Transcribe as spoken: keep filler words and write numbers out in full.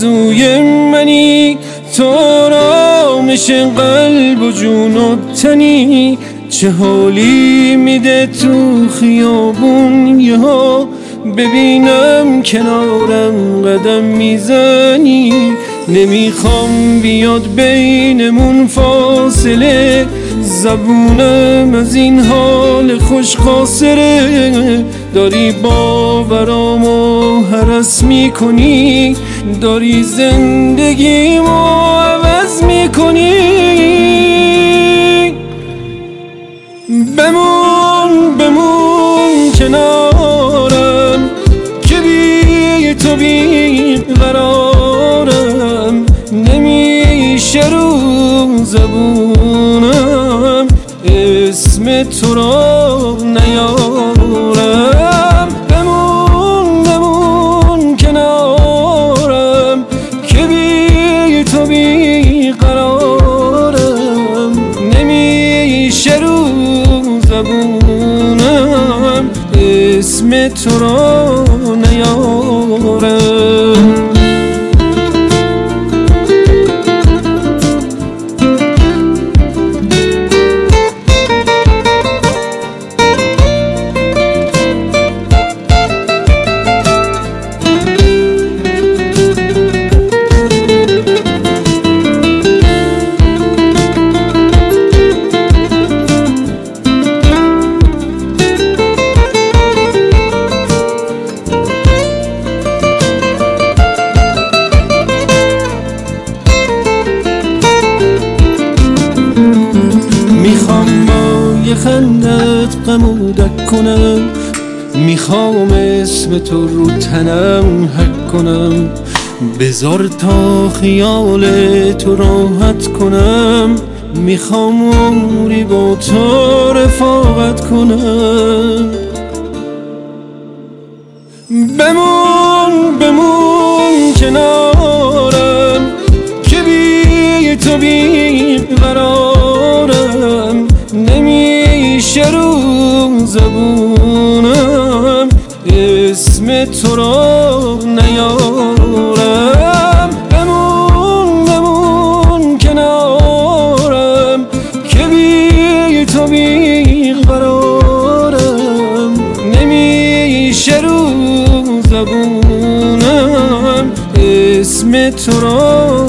آرزوی منی، تو آرامش قلب و جون و تنی. چه حالی میده تو خیابون یهو ببینم کنارم قدم میزنی. نمیخوام بیاد بینمون فاصله، زبونم از این حال خوش خاصره. داری باورامو هرس میکنی، داری زندگیمو عوض میکنی. بمون بمون کنارم که بی تو بی قرارم. نمیشه رو زبونم اسم تو را نیارم. بمون بمون کنارم که بی تو بی قرارم. نمیشه رو زبونم اسم تو را نیارم. میخوام با یه خندت غمودک کنم، میخوام اسم تو رو تنم حک کنم. بذار تا خیال تو راحت کنم، میخوام عمری با تو رفاقت کنم. بمون بمون کنارم که بی تو بی قرارم. نمیشه رو زبونم اسم تو را نیارم. بمون بمون کنارم که بی تو بی قرارم. نمیشه رو زبونم اسم تو را